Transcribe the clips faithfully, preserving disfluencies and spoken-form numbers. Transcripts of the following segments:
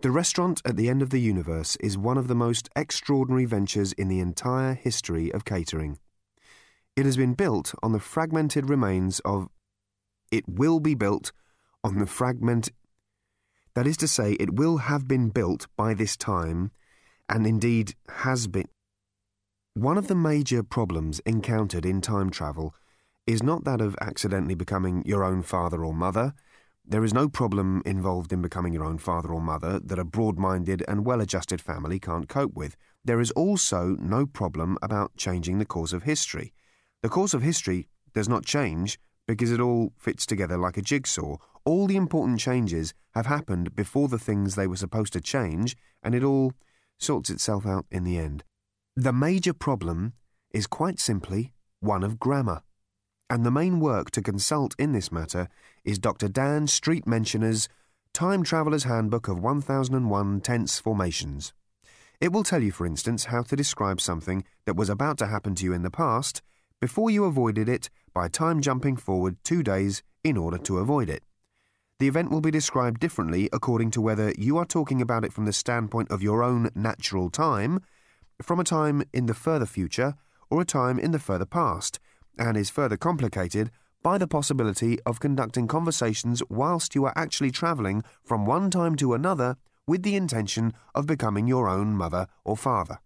The Restaurant at the End of the Universe is one of the most extraordinary ventures in the entire history of catering. It has been built on the fragmented remains of... It will be built on the fragment... That is to say, it will have been built by this time, and indeed has been... One of the major problems encountered in time travel is not that of accidentally becoming your own father or mother. There is no problem involved in becoming your own father or mother that a broad-minded and well-adjusted family can't cope with. There is also no problem about changing the course of history. The course of history does not change because it all fits together like a jigsaw. All the important changes have happened before the things they were supposed to change, and it all sorts itself out in the end. The major problem is quite simply one of grammar, and the main work to consult in this matter is Doctor Dan Street Mentioner's Time Traveller's Handbook of one thousand one Tense Formations. It will tell you, for instance, how to describe something that was about to happen to you in the past before you avoided it by time jumping forward two days in order to avoid it. The event will be described differently according to whether you are talking about it from the standpoint of your own natural time, from a time in the further future, or a time in the further past, and is further complicated by the possibility of conducting conversations whilst you are actually travelling from one time to another with the intention of becoming your own mother or father.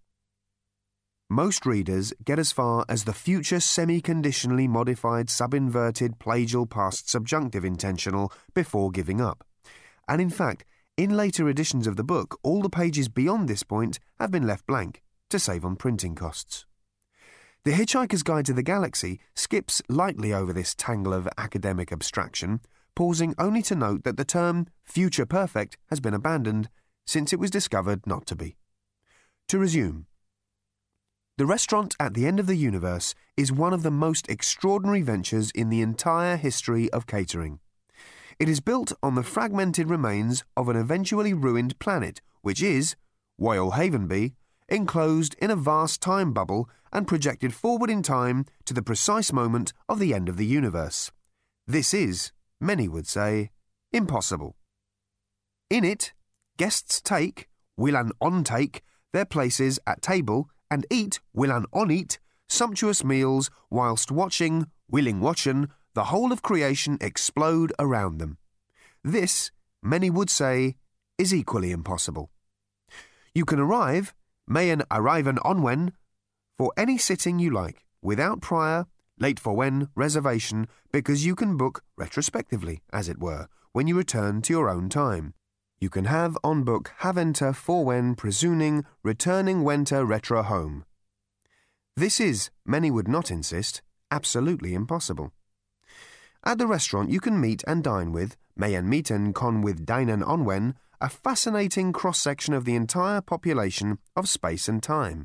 Most readers get as far as the future semi-conditionally modified subinverted plagial past subjunctive intentional before giving up. And in fact, in later editions of the book, all the pages beyond this point have been left blank to save on printing costs. The Hitchhiker's Guide to the Galaxy skips lightly over this tangle of academic abstraction, pausing only to note that the term future perfect has been abandoned since it was discovered not to be. To resume, The Restaurant at the End of the Universe is one of the most extraordinary ventures in the entire history of catering. It is built on the fragmented remains of an eventually ruined planet, which is, Woyl Havenby, enclosed in a vast time bubble and projected forward in time to the precise moment of the end of the universe. This is, many would say, impossible. In it, guests take, will and on take, their places at table and eat, will and on eat, sumptuous meals whilst watching, willing watchin', the whole of creation explode around them. This, many would say, is equally impossible. You can arrive, mayen arriven onwen, for any sitting you like, without prior, late for when, reservation, because you can book retrospectively, as it were, when you return to your own time. You can have on book haventer for when presuming returning wenter retro home. This is, many would not insist, absolutely impossible. At the restaurant you can meet and dine with, mayen meeten con with dinen onwen, a fascinating cross-section of the entire population of space and time.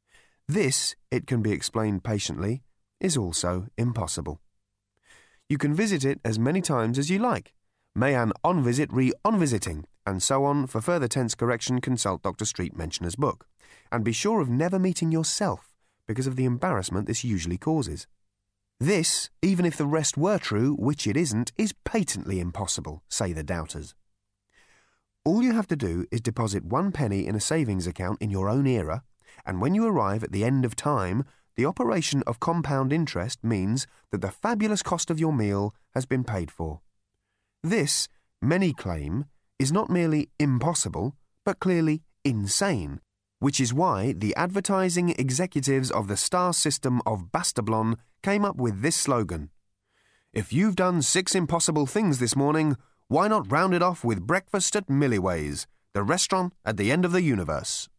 This, it can be explained patiently, is also impossible. You can visit it as many times as you like. Mayan on-visit re-on-visiting, and so on. For further tense correction, consult Doctor Street Mentioner's book. And be sure of never meeting yourself, because of the embarrassment this usually causes. This, even if the rest were true, which it isn't, is patently impossible, say the doubters. All you have to do is deposit one penny in a savings account in your own era, and when you arrive at the end of time, the operation of compound interest means that the fabulous cost of your meal has been paid for. This, many claim, is not merely impossible, but clearly insane, which is why the advertising executives of the star system of Bastablon came up with this slogan: "If you've done six impossible things this morning, why not round it off with breakfast at Milliways, the restaurant at the end of the universe?"